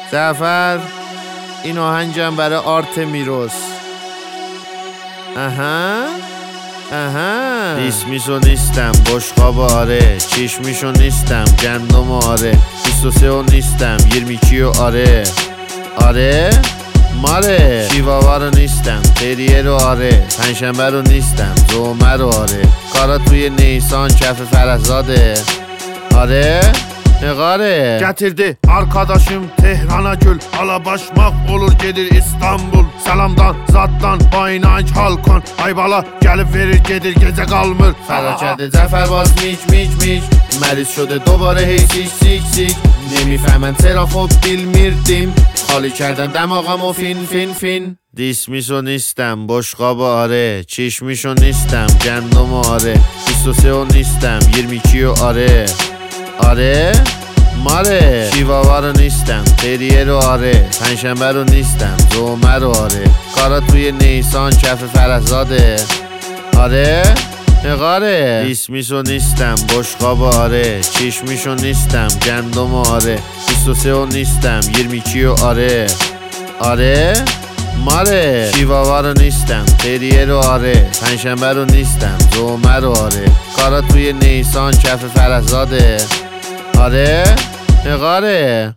جعفر این آهنگم برای آرتمیروس. ریسمیشو نیستم بشقاب آره، چشمیشو نیستم گندم آره، 23 نیستم 22 آره ماره، شیواوا رو نیستم تریه رو آره، پنجشنبه رو نیستم جمعه رو آره، کارا توی نیسان کف فرزاده آره نقاره. Getirdi arkadaşım Tehrana gül, alabaşmaq olur gedir İstanbul. Salamdan zaddan baynak halkon, Aybala gelip verir gedir gece kalmır. فرار کرده جعفر باز میچ مریض شده دوباره هی سیک نمیفهمن چرا خب میردیم، خالی کردن دماغم و فین. دیسمیشو نیستم بشقاب آره، چشمیشو نیستم گندم آره، 23 نیستم 22 آره ماره، شیواوا رو نیستم تریه رو آره، پنجشنبه رو نیستم جمعه رو آره، کارا توی نیسان کف فرزاده آره نقاره. ریسمیشو نیستم بشقاب آره، چشمیشو نیستم گندم آره، 23 نیستم 22 آره ماره، شیواوا رو نیستم تریه رو آره، پنجشنبه رو نیستم جمعه رو آره، کارا توی نیسان کف فرزاده آره نقاره.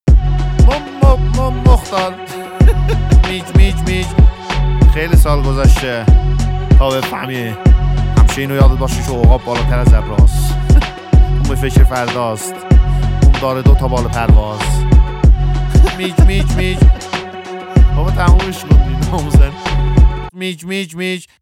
مختار میج خیلی سال گذشته تا بفهمی، همیشه اینو یادت باشه که عقاب بالاتر از ابراست. اون به فکر فرداست، اون داره 2 تا بال پرواز. میج بابا تمومش کن ناموسن. میج